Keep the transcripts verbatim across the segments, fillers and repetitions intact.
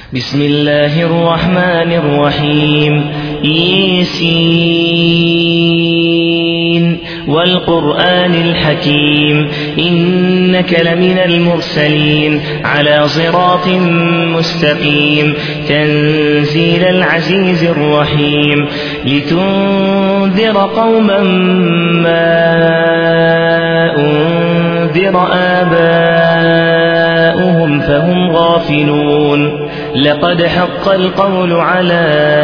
بسم الله الرحمن الرحيم. ياسين والقرآن الحكيم إنك لمن المرسلين على صراط مستقيم تنزيل العزيز الرحيم لتنذر قوما ما أنذر آباؤهم فهم غافلون لقد حق القول على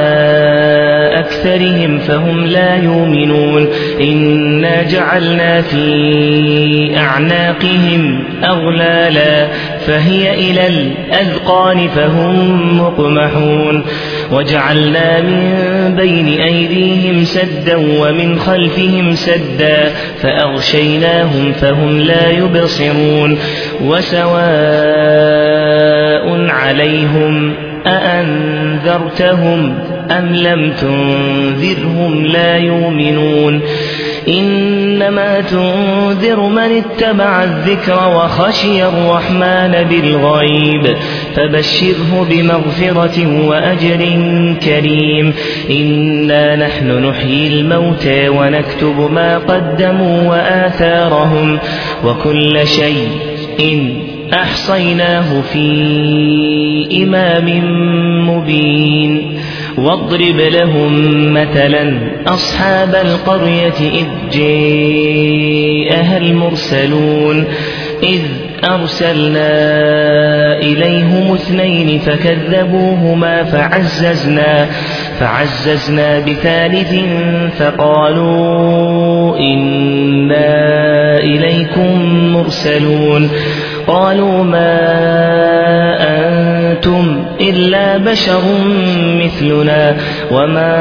أكثرهم فهم لا يؤمنون إنا جعلنا في أعناقهم أغلالا فهي إلى الأذقان فهم مقمحون وجعلنا من بين أيديهم سدا ومن خلفهم سدا فأغشيناهم فهم لا يبصرون وسواء عليهم أأنذرتهم أم لم تنذرهم لا يؤمنون إنما تنذر من اتبع الذكر وخشي الرحمن بالغيب فبشره بمغفرة وأجر كريم إنا نحن نحيي الموتى ونكتب ما قدموا وآثارهم وكل شيء إن أحصيناه في إمام مبين واضرب لهم مثلا أصحاب القرية إذ جاءها المرسلون إذ أرسلنا إليهم اثنين فكذبوهما فعززنا فعززنا بثالث فقالوا إنا إليكم مرسلون قالوا ما أنتم إلا بشر مثلنا وما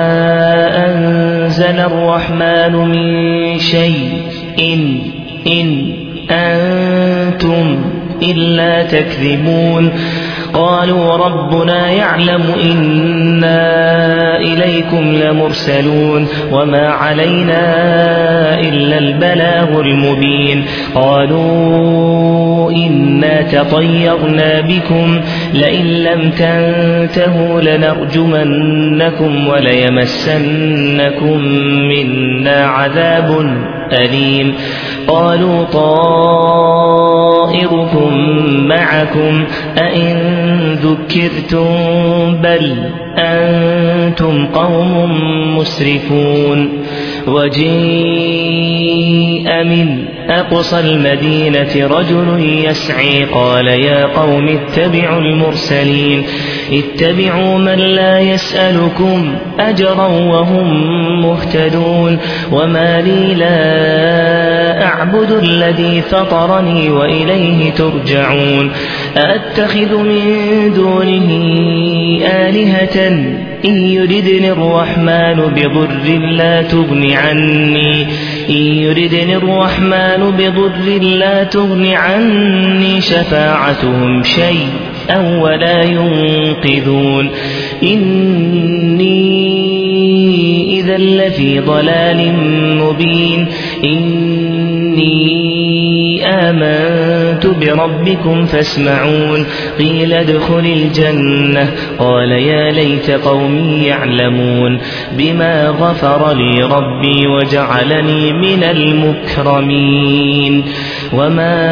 أنزل الرحمن من شيء إن إن أنتم إلا تكذبون قالوا ربنا يعلم إنا إليكم لمرسلون وما علينا إلا البلاغ المبين قالوا إنا تطيرنا بكم لئن لم تنتهوا لنرجمنكم وليمسنكم منا عذاب أليم قالوا طائركم معكم أئن ذكرتم بل أنتم قوم مسرفون وجيء من أقصى المدينة رجل يسعي قال يا قوم اتبعوا المرسلين اتبعوا من لا يسألكم أجرا وهم مهتدون وما لي لا أعبد الذي فطرني وإليه ترجعون أأتخذ من دونه آلهة إن يردني الرحمن بضر لا تغن عني إن يردني الرحمن بضر لا تغن عني شفاعتهم شيئا ولا ينقذون إني إذا لفي ضلال مبين إني آمنت بربكم فاسمعون قيل ادخل الجنة قال يا ليت قومي يعلمون بما غفر لي ربي وجعلني من المكرمين وما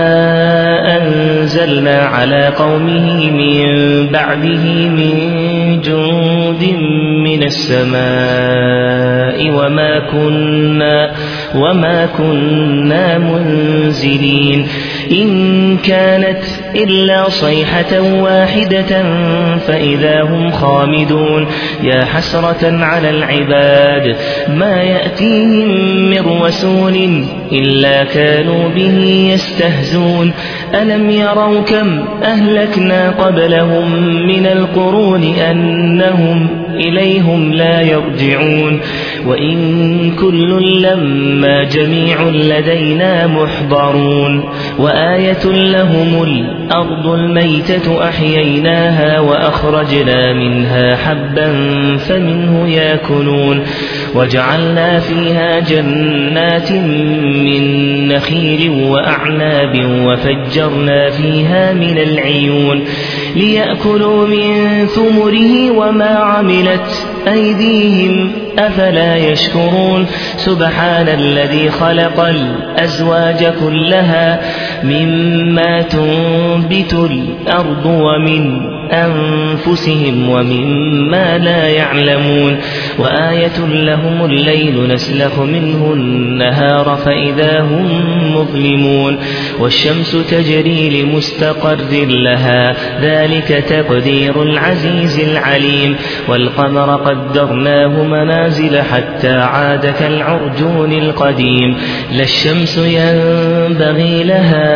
أنزلنا على قومه من بعده من جند من السماء وما كنا وما كنا منزلين إن كانت إلا صيحة واحدة فإذا هم خامدون يا حسرة على العباد ما يأتيهم من رسول إلا كانوا به يستهزون ألم يروا كم أهلكنا قبلهم من القرون أنهم إليهم لا يرجعون وإن كل لما جميع لدينا محضرون وآية لهم الأرض الميتة أحييناها وأخرجنا منها حبا فمنه يأكلون وجعلنا فيها جنات من نخيل وأعناب وفجرنا فيها من العيون ليأكلوا من ثمره وما عملت أيديهم أفلا يشكرون سبحان الذي خلق الأزواج كلها مما تنبت الأرض ومن أنفسهم ومما لا يعلمون وآية لهم الليل نسلخ منه النهار فإذا هم مظلمون والشمس تجري لمستقر لها ذلك تقدير العزيز العليم والقمر قدرناه منازل حتى عاد كالعرجون القديم لا الشمس ينبغي لها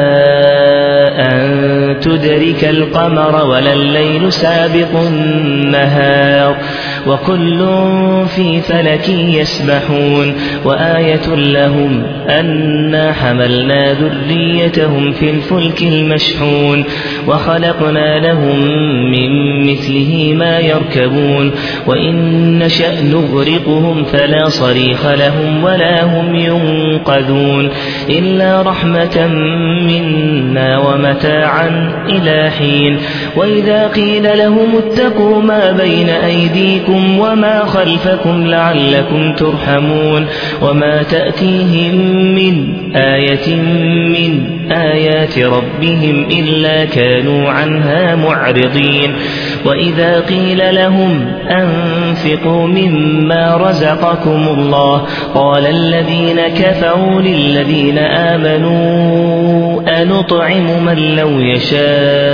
أن تدرك القمر ولا الليل سابق النهار وكل في فلك يسبحون وآية لهم أنا حملنا ذريتهم في الفلك المشحون وخلقنا لهم من مثله ما يركبون وإن نشأ نغرقهم فلا صريخ لهم ولا هم ينقذون إلا رحمة منا ومتاعا إلى حين وإذا قيل لهم اتقوا ما بين أيديكم وما خلفكم لعلكم ترحمون وما تأتيهم من آية من آيات ربهم إلا كانوا عنها معرضين وإذا قيل لهم أنفقوا مما رزقكم الله قال الذين كفروا للذين آمنوا أنطعم من لو يشاء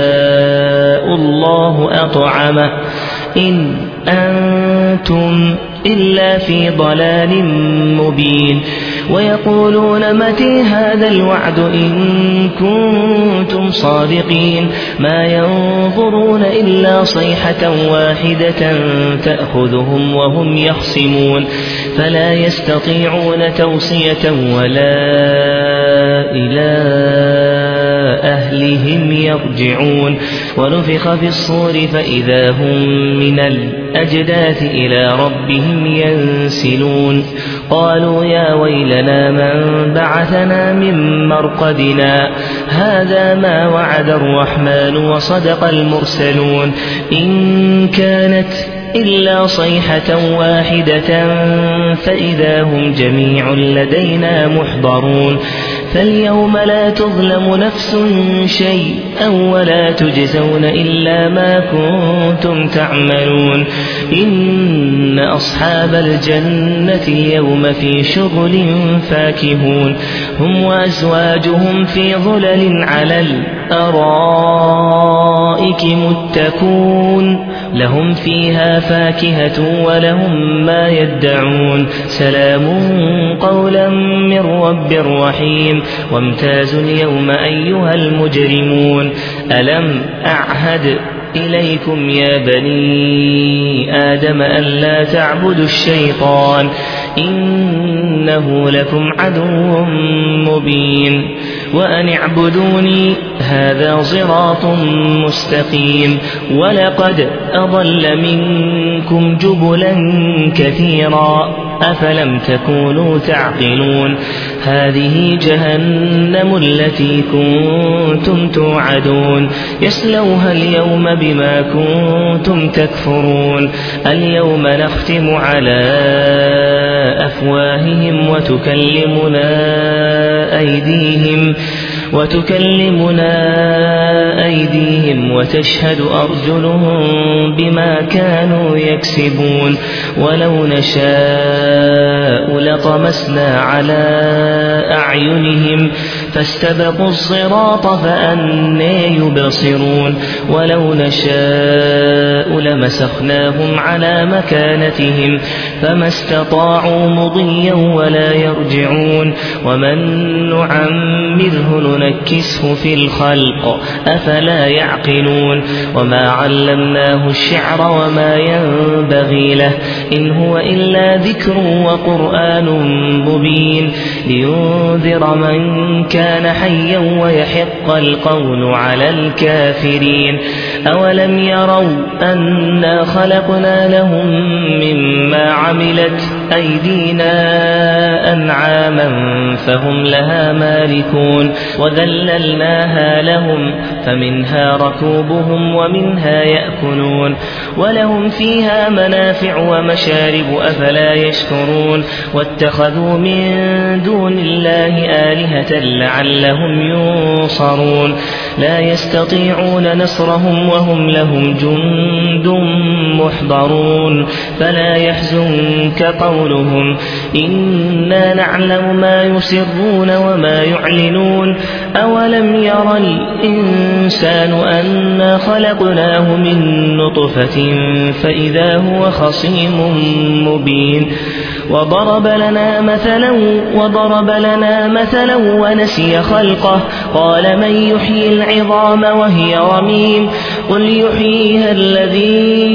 الله أطعمه إن أنتم إلا في ضلال مبين ويقولون متى هذا الوعد إن كنتم صادقين ما ينظرون إلا صيحة واحدة تأخذهم وهم يخصمون فلا يستطيعون توصية ولا إلى أهلهم يرجعون ونفخ في الصور فإذا هم من الأجداث إلى ربهم ينسلون قالوا يا ويلنا من بعثنا من مرقدنا هذا ما وعد الرحمن وصدق المرسلون إن كانت إلا صيحة واحدة فإذا هم جميع لدينا محضرون فاليوم لا تظلم نفس شيئا ولا تجزون إلا ما كنتم تعملون إن أصحاب الجنة اليوم في شغل فاكهون هم وأزواجهم في ظلل على الأرائك متكون لهم فيها فاكهة ولهم ما يدعون سلام قولا من رب رحيم وامتازوا اليوم أيها المجرمون ألم أعهد إليكم يا بني آدم ألا تعبدوا الشيطان إنه لكم عدو مبين وأن اعبدوني هذا صراط مستقيم ولقد أضل منكم جبلا كثيرا أفلم تكونوا تعقلون هذه جهنم التي كنتم توعدون يصلوها اليوم بما كنتم تكفرون اليوم نختم على أفواههم وتكلمنا أيديهم وتكلمنا أيديهم وتشهد أرجلهم بما كانوا يكسبون ولو نشاء لطمسنا على أعينهم فاستبقوا الصراط فأنى يبصرون ولو نشاء لمسخناهم على مكانتهم فما استطاعوا مضيا ولا يرجعون ومن نعمره ننكسه في الخلق أفلا يعقلون وما علمناه الشعر وما ينبغي له إن هو إلا ذكر وقرآن مبين لينذر من كان كان حيا ويحق القول على الكافرين أولم يروا أنا خلقنا لهم مما عملت أيدينا أنعاما فهم لها مالكون وذللناها لهم فمنها ركوبهم ومنها يأكلون ولهم فيها منافع ومشارب أفلا يشكرون واتخذوا من دون الله آلهة لعلهم ينصرون لا يستطيعون نصرهم وهم لهم جند محضرون فلا يحزنك قولهم إنا نعلم ما يسرون وما يعلنون أولم ير الإنسان أنا خلقناه من نطفة فإذا هو خصيم مبين وضرب لنا مثلا وضرب لنا مثلا ونسي خلقه قال من يحيي العظام وهي رميم قل يحييها الذي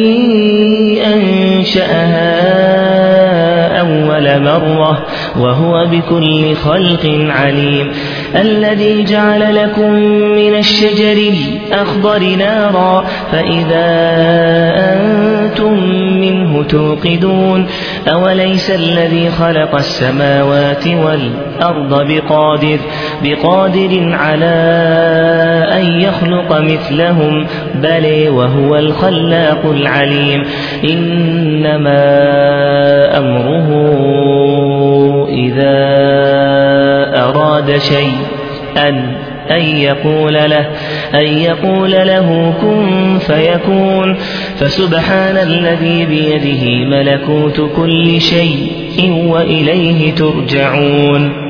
أنشأها أول مرة وهو بكل خلق عليم الذي جعل لكم من الشجر الأخضر نارا فإذا أنتم منه توقدون أوليس الذي خلق السماوات والأرض بقادر, بقادر على أن يخلق مثلهم بل وهو الخلاق العليم إنما أمره إذا أراد شيئا أن يقول له أن يقول له كن فيكون فسبحان الذي بيده ملكوت كل شيء وإليه ترجعون